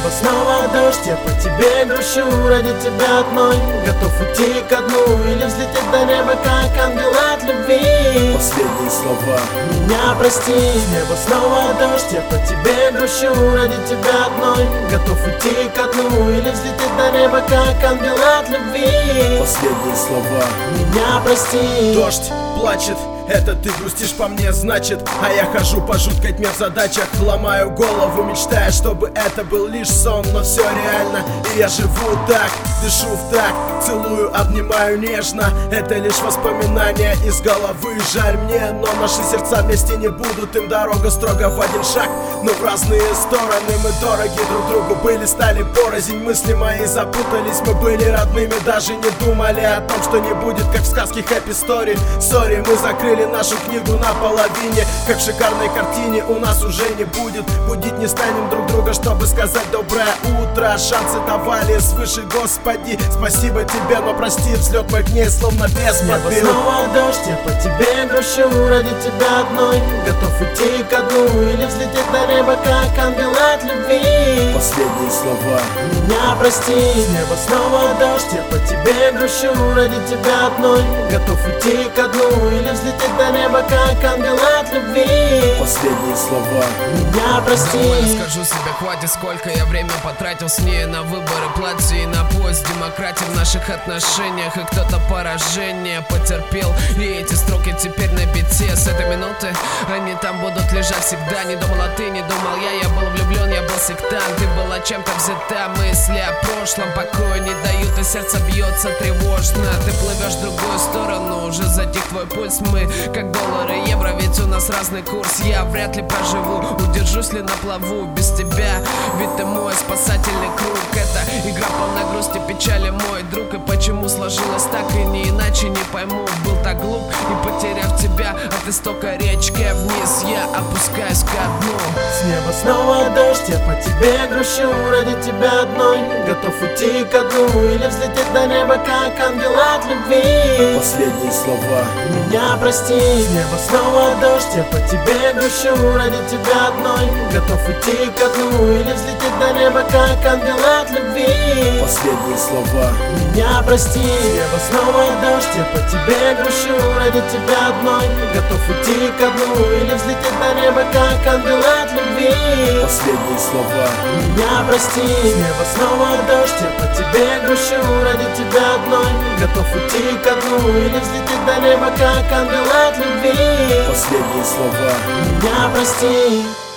неба снова дождь, я по тебе грущу, ради тебя одной готов уйти ко дну или взлететь до неба, как ангел от любви. Последние слова. Меня прости, с неба снова дождь, я по тебе грущу, ради тебя одной готов уйти ко дну или взлететь до неба, как ангел от любви. Последние слова. Меня прости. Дождь плачет, это ты грустишь по мне, значит. А я хожу по жуткой тьме в задачах, ломаю голову, мечтая, чтобы это был лишь сон. Но все реально, и я живу так, дышу в так, целую, обнимаю нежно. Это лишь воспоминания из головы, жаль мне, но наши сердца вместе не будут. Им дорога строго в один шаг, но в разные стороны. Мы дороги друг другу были, стали порознь. Мысли мои запутались, мы были родными, даже не думали о том, что не будет, как в сказке Happy Story. Сори, мы закрыли нашу книгу наполовине, как в шикарной картине у нас уже не будет. Будить не станем друг друга, чтобы сказать доброе утро. Шансы давали свыше, Господи, спасибо тебе, но прости, взлет моих дней словно без Небо подбил. снова дождь, я по тебе грущу, ради тебя одной готов уйти ко дну или взлететь до неба, как ангел от любви. Последние слова. Меня прости, с неба снова дождь, я по тебе грущу, ради тебя одной готов уйти ко дну или взлететь до неба, как ангел от любви. Последние слова. Меня прости. Довольно скажу себе, хватит, сколько я время потратил с ней на выборы платья и на поиск демократии в наших отношениях. И кто-то поражение потерпел, и эти строки теперь на бите. С этой минуты они там будут лежать всегда. Не думала ты, не думал я был влюблен, я был сектант. Ты была чем-то взята, мысли о прошлом покоя не дают, и сердце бьется тревожно. Ты плывешь в другую сторону, уже затих твой пульс. Мы как доллары, евро, ведь у нас разный курс. Я вряд ли проживу, удержусь ли на плаву без тебя, ведь ты мой спасательный круг. Это игра полна грусти, печали, мой друг. И почему сложилось так и не иначе, не пойму. Был так глуп, и потеряв тебя от истока речки вниз, я опускаюсь ко дну. С неба снова дождь, я по тебе грущу, ради тебя одной готов уйти ко дну или взлететь до неба, как ангел от любви. Последние слова. Меня прости, с неба снова дождь, я по тебе грущу, ради тебя одной готов уйти ко дну или взлететь до неба, как ангел от любви. Последние слова. Меня прости, с неба снова дождь, я по тебе грущу, ради тебя одной готов уйти ко дну или взлететь до неба, как ангел от любви. Последние слова. Меня прости, с неба снова дождь, я по тебе грущу, ради тебя одной готов уйти ко дну или взлететь до неба, как ангел от любви. Последние слова. Меня прости.